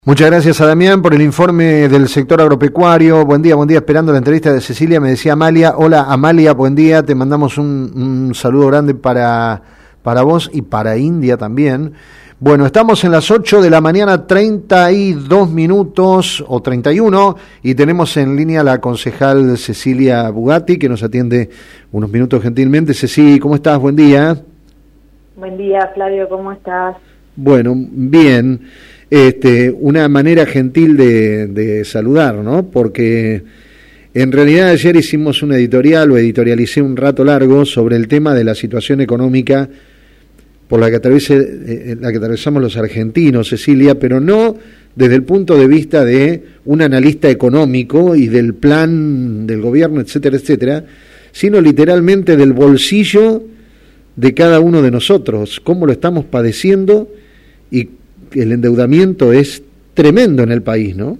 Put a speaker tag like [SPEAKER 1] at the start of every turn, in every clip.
[SPEAKER 1] Muchas gracias a Damián por el informe del sector agropecuario. Buen día, esperando la entrevista de Cecilia. Me decía Amalia, hola Amalia, buen día, te mandamos un saludo grande para vos y para India también. Bueno, estamos en las 8 de la mañana, 32 minutos o 31, y tenemos en línea a la concejal Cecilia Bugatti, que nos atiende unos minutos gentilmente. Ceci, ¿cómo estás? Buen día.
[SPEAKER 2] Buen día, Flavio, ¿cómo estás?
[SPEAKER 1] Bueno, bien. Una manera gentil de saludar, ¿no? Porque en realidad ayer hicimos un editorial, o editorialicé un rato largo sobre el tema de la situación económica por la que atravesamos los argentinos, Cecilia, pero no desde el punto de vista de un analista económico y del plan del gobierno, etcétera, etcétera, sino literalmente del bolsillo de cada uno de nosotros, cómo lo estamos padeciendo, y el endeudamiento es tremendo en el país, ¿no?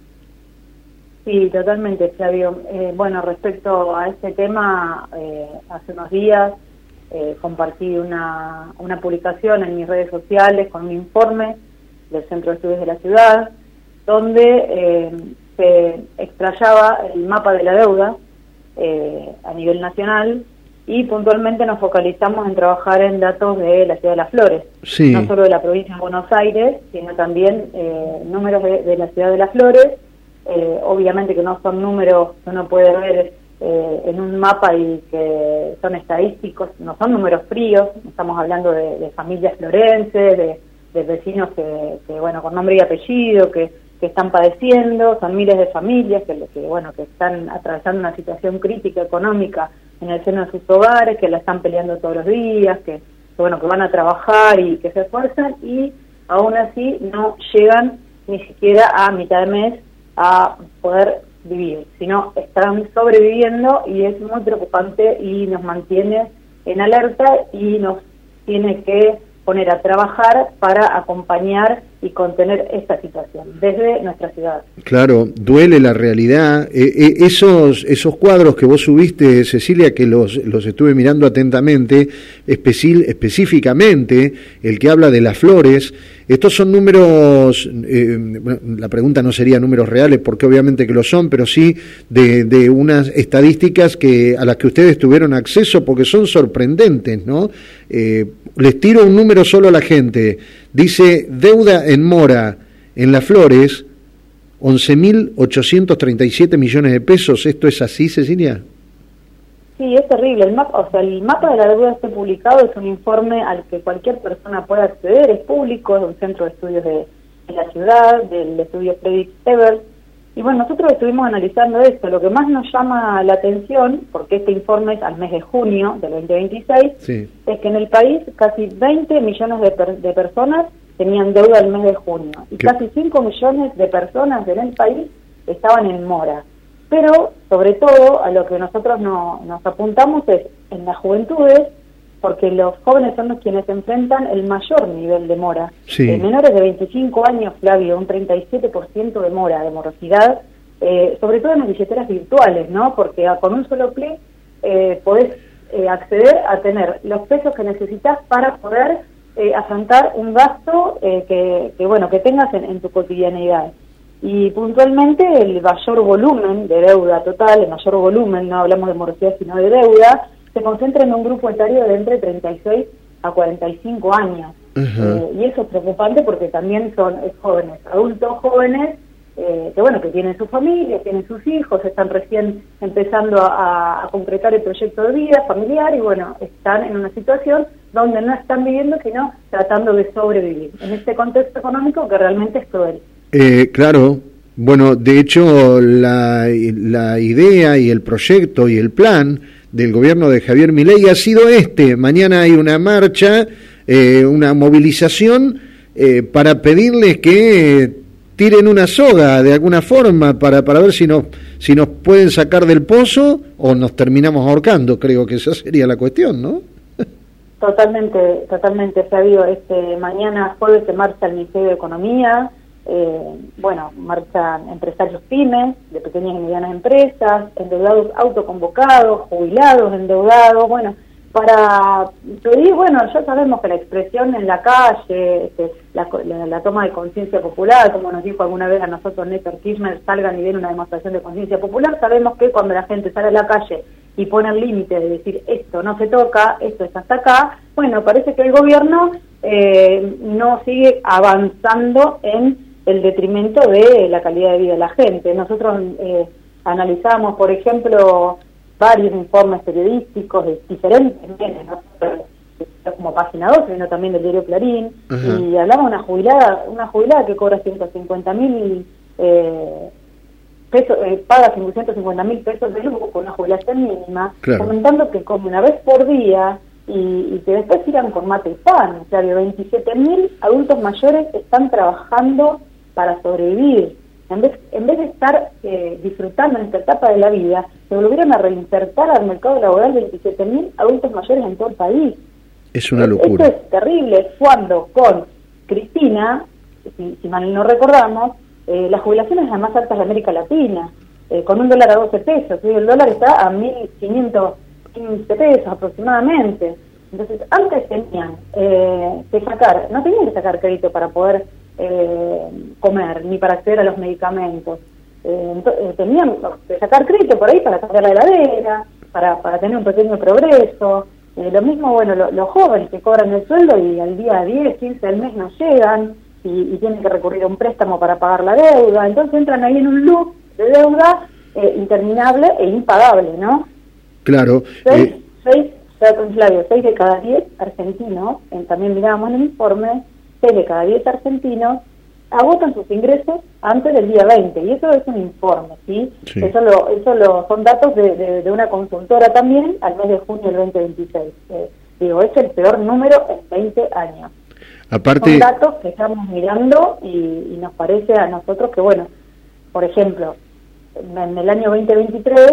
[SPEAKER 2] Sí, totalmente, Flavio. Bueno, respecto a este tema, hace unos días compartí una publicación en mis redes sociales con un informe del Centro de Estudios de la Ciudad, donde se explayaba el mapa de la deuda a nivel nacional, y puntualmente nos focalizamos en trabajar en datos de la Ciudad de Las Flores, sí. No solo de la provincia de Buenos Aires, sino también números de la Ciudad de Las Flores. Obviamente que no son números que uno puede ver en un mapa y que son estadísticos, no son números fríos, estamos hablando de familias florenses, de vecinos que bueno, con nombre y apellido, que están padeciendo, son miles de familias que están atravesando una situación crítica económica en el seno de sus hogares, que la están peleando todos los días, que van a trabajar y que se esfuerzan, y aún así no llegan ni siquiera a mitad de mes a poder vivir, sino están sobreviviendo, y es muy preocupante y nos mantiene en alerta y nos tiene que poner a trabajar para acompañar y contener esta situación desde nuestra ciudad. Claro, duele la realidad.
[SPEAKER 1] Esos cuadros que vos subiste, Cecilia, que los estuve mirando atentamente, específicamente el que habla de Las Flores, estos son números, la pregunta no sería números reales, porque obviamente que lo son, pero sí de unas estadísticas a las que ustedes tuvieron acceso, porque son sorprendentes, ¿no? Les tiro un número solo a la gente. Dice, deuda en mora en Las Flores, 11.837 millones de pesos. ¿Esto es así, Cecilia?
[SPEAKER 2] Sí, es terrible. El mapa de la deuda está publicado, es un informe al que cualquier persona puede acceder, es público, es un centro de estudios de la ciudad, del estudio Predict Ever. Y bueno, nosotros estuvimos analizando esto. Lo que más nos llama la atención, porque este informe es al mes de junio del 2026, sí, es que en el país casi 20 millones de personas tenían deuda el mes de junio, y casi 5 millones de personas en el país estaban en mora. Pero, sobre todo, a lo que nosotros nos apuntamos es en las juventudes, porque los jóvenes son los quienes enfrentan el mayor nivel de mora. Sí. Menores de 25 años, Flavio, un 37% de mora, de morosidad, sobre todo en las billeteras virtuales, ¿no? Porque con un solo clic podés acceder a tener los pesos que necesitas para poder afrontar un gasto que tengas en tu cotidianidad. Y puntualmente el mayor volumen de deuda total, el mayor volumen, no hablamos de morosidad sino de deuda, se concentra en un grupo etario de entre 36 a 45 años. Y eso es preocupante porque también son jóvenes, adultos jóvenes, que tienen su familia, tienen sus hijos, están recién empezando a concretar el proyecto de vida familiar, y están en una situación donde no están viviendo, sino tratando de sobrevivir en este contexto económico que realmente es cruel.
[SPEAKER 1] Claro. Bueno, de hecho, la idea y el proyecto y el plan del gobierno de Javier Milei ha sido mañana hay una marcha, una movilización para pedirles que tiren una soga de alguna forma para ver si nos pueden sacar del pozo o nos terminamos ahorcando. Creo que esa sería la cuestión, ¿no?
[SPEAKER 2] Totalmente, Flavio. Mañana jueves se marcha el Ministerio de Economía, marchan empresarios pymes, de pequeñas y medianas empresas, endeudados autoconvocados, jubilados endeudados, para pedir, bueno, ya sabemos que la expresión en la calle, la toma de conciencia popular, como nos dijo alguna vez a nosotros Néstor Kirchner, salgan y den una demostración de conciencia popular, sabemos que cuando la gente sale a la calle y pone el límite de decir esto no se toca, esto es hasta acá, bueno, parece que el gobierno no sigue avanzando en el detrimento de la calidad de vida de la gente. Nosotros analizamos, por ejemplo, varios informes periodísticos de diferentes medios, ¿no? Como Página 12, sino también del diario Clarín, y hablaba de una jubilada que cobra 150.000 pesos, paga 150.000 pesos de luz con una jubilación mínima, claro, comentando que come una vez por día y que después sigan con mate y pan. O sea, de 27.000 adultos mayores están trabajando para sobrevivir. En vez de estar disfrutando en esta etapa de la vida, se volvieron a reinsertar al mercado laboral 27.000 adultos mayores en todo el país.
[SPEAKER 1] Es una locura.
[SPEAKER 2] Esto es terrible, cuando con Cristina, si mal no recordamos, las jubilaciones las más altas de América Latina, con un dólar a 12 pesos, ¿sí? El dólar está a 1.515 pesos aproximadamente. Entonces, antes tenían no tenían que sacar crédito para poder comer, ni para acceder a los medicamentos. Tenían que sacar crédito por ahí para cambiar la heladera, para tener un pequeño progreso. Lo mismo, bueno, los jóvenes que cobran el sueldo y al día 10, 15 del mes no llegan y tienen que recurrir a un préstamo para pagar la deuda. Entonces entran ahí en un loop de deuda interminable e impagable, ¿no?
[SPEAKER 1] Claro.
[SPEAKER 2] 6 de cada 10 argentinos, también mirábamos en el informe, 6 de cada 10 argentinos agotan sus ingresos antes del día 20, y eso es un informe, ¿sí? Sí. Eso son datos de una consultora también al mes de junio del 2026. Es el peor número en 20 años.
[SPEAKER 1] Aparte,
[SPEAKER 2] son datos que estamos mirando y nos parece a nosotros que, bueno, por ejemplo, en el año 2023,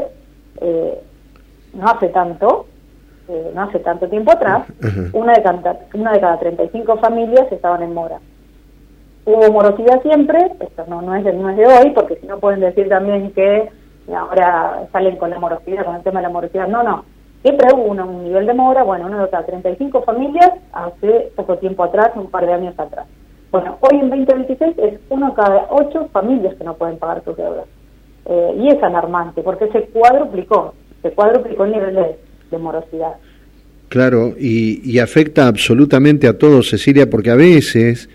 [SPEAKER 2] no hace tanto tiempo atrás, una de cada 35 familias estaban en mora. Hubo morosidad siempre, esto no es de hoy, porque si no pueden decir también que ahora salen con la morosidad, con el tema de la morosidad. No, siempre hubo un nivel de mora, bueno, una de cada 35 familias hace poco tiempo atrás, un par de años atrás. Bueno, hoy en 2026 es 1 cada 8 familias que no pueden pagar sus deudas. Y es alarmante, porque se cuadruplicó el nivel de morosidad.
[SPEAKER 1] Claro, y afecta absolutamente a todos, Cecilia, porque a veces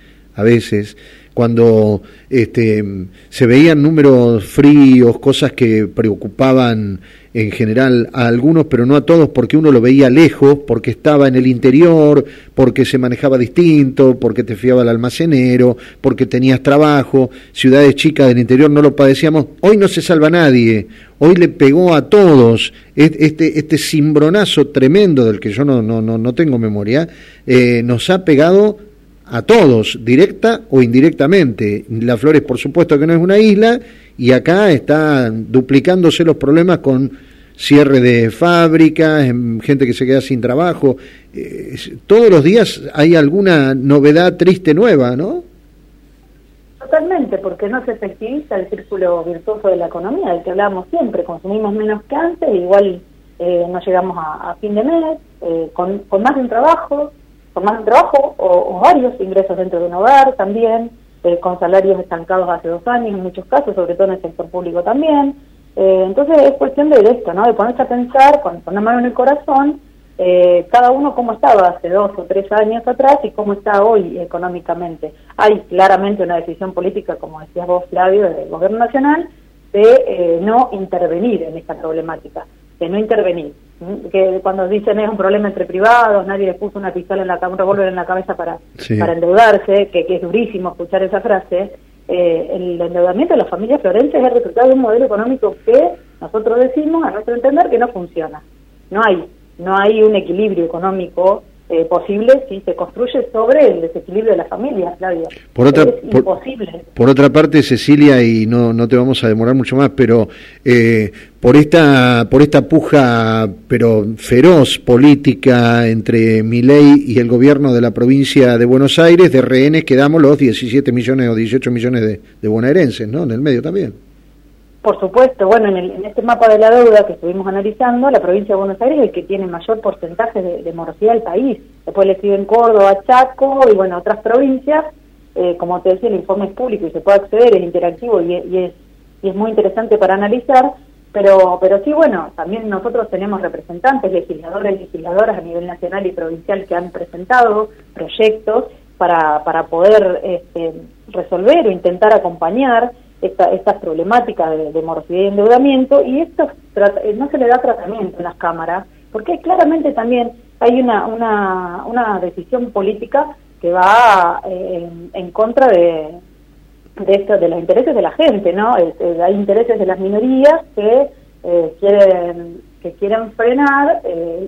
[SPEAKER 1] cuando se veían números fríos, cosas que preocupaban en general a algunos, pero no a todos, porque uno lo veía lejos, porque estaba en el interior, porque se manejaba distinto, porque te fiaba al almacenero, porque tenías trabajo, ciudades chicas del interior no lo padecíamos. Hoy no se salva nadie, hoy le pegó a todos este cimbronazo tremendo del que yo no tengo memoria, nos ha pegado a todos, directa o indirectamente. Las Flores, por supuesto que no es una isla, y acá están duplicándose los problemas con cierre de fábricas, gente que se queda sin trabajo. Todos los días hay alguna novedad triste nueva, ¿no?
[SPEAKER 2] Totalmente, porque no se efectiviza el círculo virtuoso de la economía, del que hablábamos siempre. Consumimos menos que antes, igual no llegamos a fin de mes, con más de un trabajo, o varios ingresos dentro de un hogar también, con salarios estancados hace 2 años en muchos casos, sobre todo en el sector público también. Entonces es cuestión de esto, ¿no? De ponerse a pensar con una mano en el corazón, cada uno cómo estaba hace 2 o 3 años atrás y cómo está hoy económicamente. Hay claramente una decisión política, como decías vos, Flavio, del Gobierno Nacional, de no intervenir en esta problemática, de no intervenir. Que cuando dicen es un problema entre privados, nadie les puso una pistola un revólver en la cabeza para endeudarse, que es durísimo escuchar esa frase. El endeudamiento de las familias florenses es el resultado de un modelo económico que nosotros decimos, a nuestro entender, que no funciona. No hay un equilibrio económico posible si se construye sobre el desequilibrio de las familias, Flavio. Es imposible.
[SPEAKER 1] Por otra parte, Cecilia, y no te vamos a demorar mucho más, pero por esta puja pero feroz política entre Milei y el gobierno de la provincia de Buenos Aires, de rehenes quedamos los 17 millones o 18 millones de bonaerenses, ¿no? En el medio también.
[SPEAKER 2] Por supuesto, bueno, en este mapa de la deuda que estuvimos analizando, la provincia de Buenos Aires es el que tiene mayor porcentaje de morosidad del país. Después le siguen Córdoba, Chaco y bueno, otras provincias. Como te decía, el informe es público y se puede acceder, es interactivo y es muy interesante para analizar. Pero sí, bueno, también nosotros tenemos representantes, legisladores, legisladoras a nivel nacional y provincial que han presentado proyectos para poder resolver o intentar acompañar estas problemáticas de morosidad y endeudamiento, y esto no se le da tratamiento en las cámaras, porque claramente también hay una decisión política que va en contra de los intereses de la gente, ¿no? Hay intereses de las minorías que quieren frenar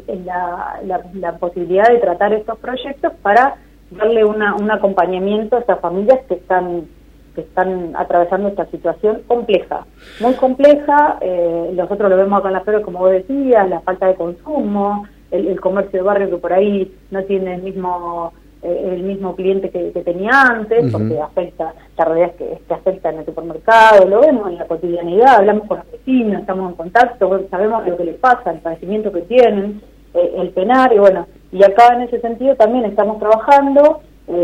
[SPEAKER 2] la posibilidad de tratar estos proyectos para darle un acompañamiento a estas familias que están atravesando esta situación compleja, muy compleja. Nosotros lo vemos acá en la feria, como vos decías, la falta de consumo, el comercio de barrio que por ahí no tiene el mismo cliente que tenía antes, porque afecta, la realidad es que afecta en el supermercado, lo vemos en la cotidianidad, hablamos con los vecinos, estamos en contacto, sabemos lo que les pasa, el padecimiento que tienen, el penar, y bueno, y acá en ese sentido también estamos trabajando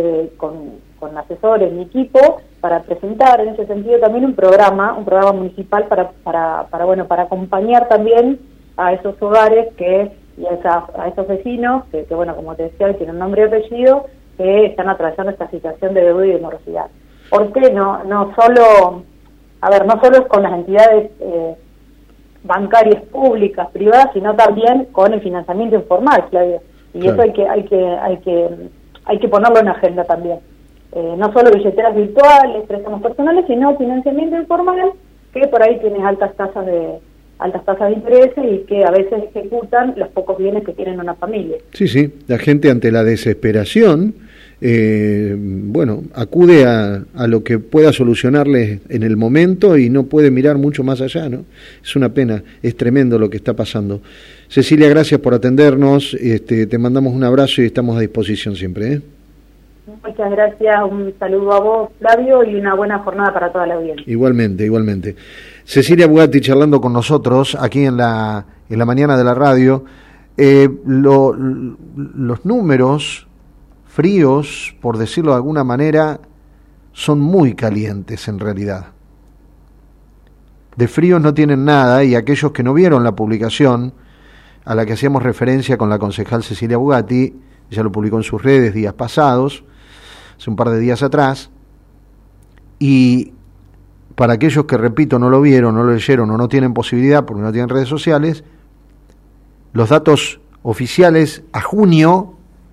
[SPEAKER 2] con asesores, mi equipo, para presentar en ese sentido también un programa municipal para acompañar también a esos hogares y a esos vecinos que bueno, como te decía, tienen nombre y apellido, que están atravesando esta situación de deuda y de morosidad. ¿Por qué? No solo es con las entidades bancarias públicas, privadas, sino también con el financiamiento informal, Claudio. Y claro, eso hay que ponerlo en agenda también. No solo billeteras virtuales, préstamos personales, sino financiamiento informal, que por ahí tiene altas tasas de interés y que a veces ejecutan los pocos bienes que tienen una familia.
[SPEAKER 1] Sí, la gente ante la desesperación, acude a lo que pueda solucionarles en el momento y no puede mirar mucho más allá, ¿no? Es una pena, es tremendo lo que está pasando. Cecilia, gracias por atendernos, te mandamos un abrazo y estamos a disposición siempre, ¿eh?
[SPEAKER 2] Muchas gracias, un saludo a vos, Flavio, y una buena jornada para toda la audiencia. Igualmente. Cecilia Bugatti charlando con nosotros aquí en la mañana de la radio. Los números fríos, por decirlo de alguna manera, son muy calientes en realidad. De fríos no tienen nada, y aquellos que no vieron la publicación a la que hacíamos referencia con la concejal Cecilia Bugatti, ella lo publicó en sus redes días pasados, hace un par de días atrás, y para aquellos que, repito, no lo vieron, no lo leyeron o no tienen posibilidad porque no tienen redes sociales, los datos oficiales a junio,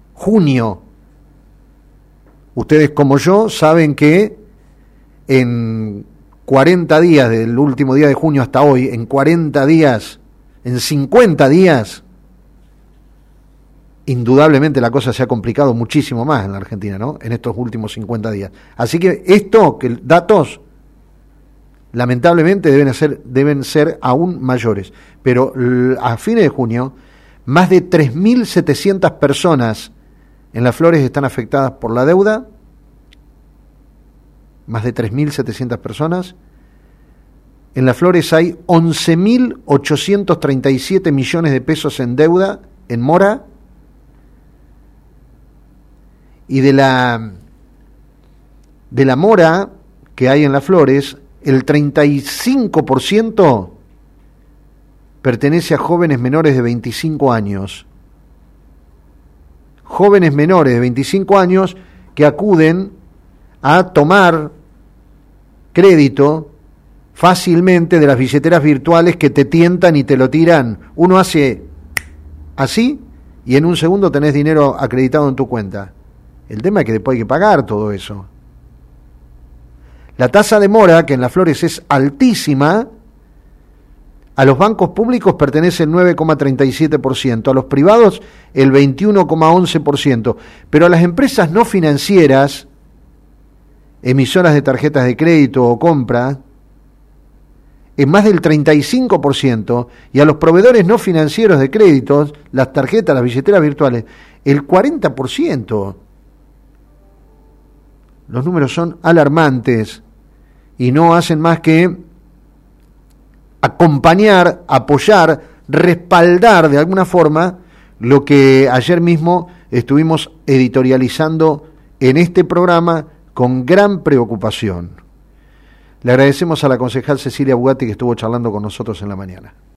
[SPEAKER 2] ustedes como yo saben que en 40 días, del último día de junio hasta hoy, en 40 días, en 50 días, indudablemente la cosa se ha complicado muchísimo más en la Argentina, ¿no? En estos últimos 50 días. Así que datos lamentablemente deben ser aún mayores. Pero a fines de junio, más de 3.700 personas en Las Flores están afectadas por la deuda. Más de 3.700 personas. En Las Flores hay 11.837 millones de pesos en deuda, en mora. Y de la mora que hay en Las Flores, el 35% pertenece a jóvenes menores de 25 años. Jóvenes menores de 25 años que acuden a tomar crédito fácilmente de las billeteras virtuales que te tientan y te lo tiran. Uno hace así y en un segundo tenés dinero acreditado en tu cuenta. El tema es que después hay que pagar todo eso. La tasa de mora, que en Las Flores es altísima, a los bancos públicos pertenece el 9,37%, a los privados el 21,11%, pero a las empresas no financieras, emisoras de tarjetas de crédito o compra, es más del 35%, y a los proveedores no financieros de créditos, las tarjetas, las billeteras virtuales, el 40%. Los números son alarmantes y no hacen más que
[SPEAKER 1] acompañar, apoyar, respaldar de alguna forma lo que ayer mismo estuvimos editorializando en este programa con gran preocupación. Le agradecemos a la concejal Cecilia Bugatti que estuvo charlando con nosotros en la mañana.